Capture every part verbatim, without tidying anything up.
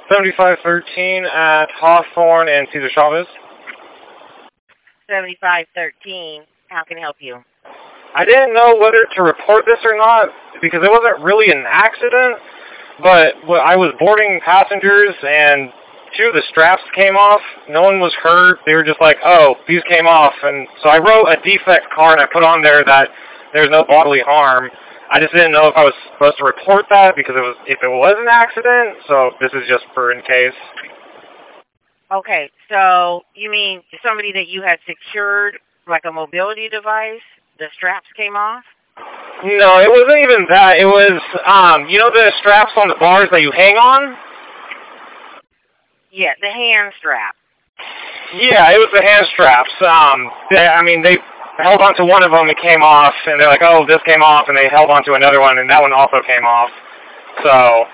seventy-five thirteen at Hawthorne and Cesar Chavez. seventy-five thirteen, how can I help you? I didn't know whether to report this or not because it wasn't really an accident, but I was boarding passengers and two of the straps came off. No one was hurt. They were just like, oh, these came off. And so I wrote a defect card and I put on there that there's no bodily harm. I just didn't know if I was supposed to report that because it was if it was an accident. So this is just for in case. Okay, so you mean somebody that you had secured like a mobility device, the straps came off? No, it wasn't even that. It was, um, you know the straps on the bars that you hang on? Yeah, the hand strap. Yeah, it was the hand straps. Um, they, I mean, they held onto one of them, it came off, and they're like, oh, this came off, and they held onto another one, and that one also came off. So.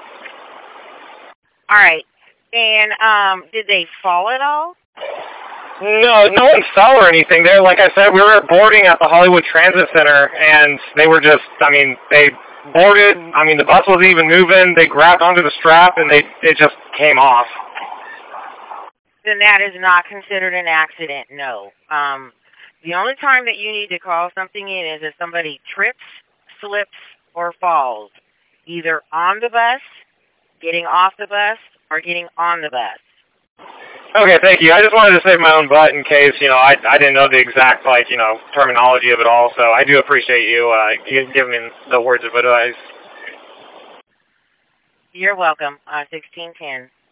All right. And um, did they fall at all? No, no one fell or anything. They're, like I said, we were boarding at the Hollywood Transit Center, and they were just, I mean, they boarded, I mean, the bus wasn't even moving. They grabbed onto the strap, and they it just came off. Then that is not considered an accident, no. Um, the only time that you need to call something in is if somebody trips, slips, or falls, either on the bus, getting off the bus, or getting on the bus. Okay, thank you. I just wanted to save my own butt in case, you know, I I didn't know the exact, like, you know, terminology of it all, so I do appreciate you uh, giving me the words of advice. You're welcome. Uh, sixteen ten.